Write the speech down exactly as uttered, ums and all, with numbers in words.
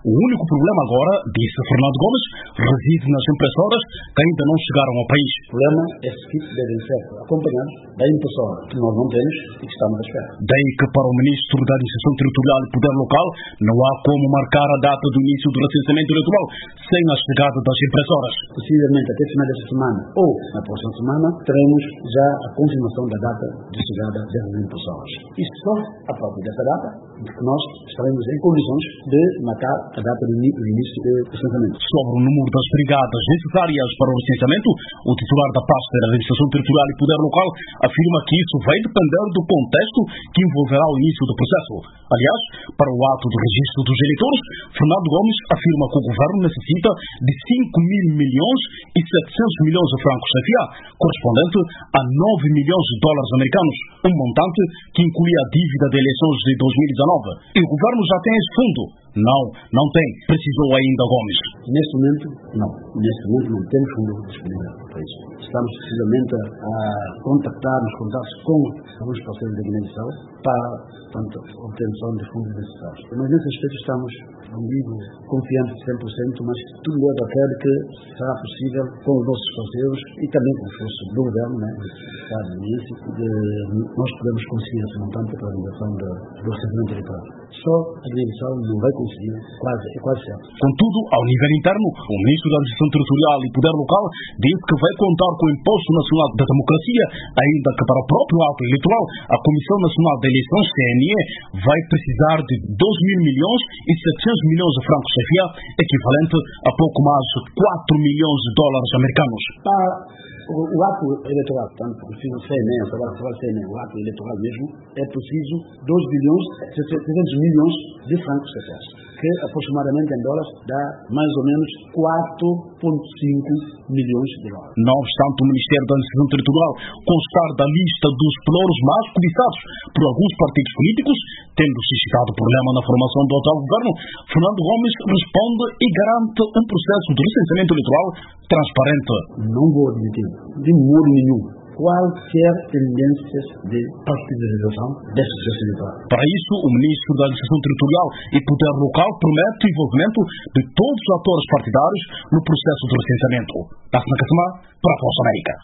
O único problema agora, disse Fernando Gomes, reside nas impressoras que ainda não chegaram ao país. O problema é que devem ser acompanhados da impressora que nós não temos e que estamos à espera. Daí que para o Ministro da Administração Territorial e Poder Local não há como marcar a data do início do recenseamento eleitoral sem a chegada das impressoras. Possivelmente até final desta semana ou na próxima semana teremos já a confirmação da data de chegada dessas impressoras. E só a partir dessa data que nós estaremos em condições de marcar a data do início do recenseamento. Sobre o número das brigadas necessárias para o recenseamento, o titular da pasta da Administração Territorial e Poder Local afirma que isso vai depender do contexto que envolverá o início do processo. Aliás, para o ato de registro dos eleitores, Fernando Gomes afirma que o governo necessita de cinco mil milhões e setecentos milhões de francos C F A, correspondente a nove milhões de dólares americanos, um montante que inclui a dívida de eleições de dois mil e dezanove. E o governo já tem esse fundo? Não, não tem, precisou ainda Gomes. Neste momento, não. Neste momento não temos fundo disponível para isso. Estamos precisamente a, a contactar nos contatos com alguns parceiros da Guiné-Bissau para, portanto, obtenção de fundos necessários. Mas nesse aspecto estamos, não digo confiantes cem por cento, mas tudo leva a crer que será possível com os nossos parceiros e também com o esforço do governo, né, do Estado de nós podemos conseguir esse montante para a realização do recenseamento eleitoral. Só a Guiné-Bissau não vai conseguir, quase, é quase certo. Contudo, ao nível interno, o Ministro da Administração Territorial e Poder Local disse que vai contar com o Imposto Nacional da Democracia, ainda que para o próprio ato eleitoral, a Comissão Nacional de Eleições, C N E, vai precisar de dois mil milhões e setecentos milhões de francos C F A, equivalente a pouco mais de quatro milhões de dólares americanos. Para o, o ato eleitoral, portanto, o C N E, o trabalho do C N E, o ato eleitoral mesmo, é preciso dois bilhões e setecentos milhões de francos C F A, que aproximadamente em dólares dá mais ou menos quatro vírgula cinco milhões de dólares. Não obstante o Ministério da Administração Territorial constar da lista dos pelouros mais cobiçados por alguns partidos políticos, tendo suscitado problema na formação do atual governo, Fernando Gomes responde e garante um processo de recenseamento eleitoral transparente. Não vou admitir, de modo nenhum, qualquer tendência de partidarização desse processo eleitoral. Para isso, o Ministro da Administração Territorial e Poder Local promete o envolvimento de todos os atores partidários no processo de recenseamento. Daphne Kassama, para a Voz América.